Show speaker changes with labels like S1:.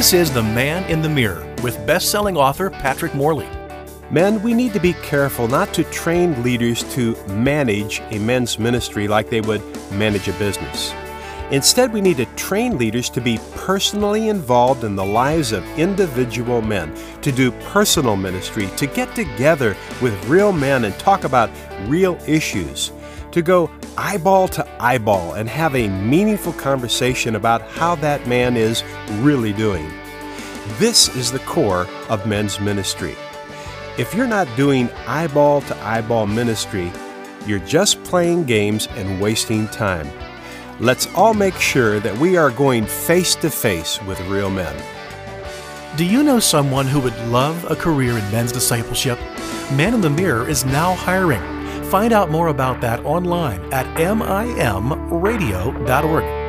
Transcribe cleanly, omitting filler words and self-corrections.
S1: This is The Man in the Mirror with best-selling author Patrick Morley.
S2: Men, we need to be careful not to train leaders to manage a men's ministry like they would manage a business. Instead, we need to train leaders to be personally involved in the lives of individual men, to do personal ministry, to get together with real men and talk about real issues, to go eyeball to eyeball and have a meaningful conversation about how that man is really doing. This is the core of men's ministry. If you're not doing eyeball to eyeball ministry, you're just playing games and wasting time. Let's all make sure that we are going face to face with real men.
S1: Do you know someone who would love a career in men's discipleship? Man in the Mirror is now hiring. Find out more about that online at mimradio.org.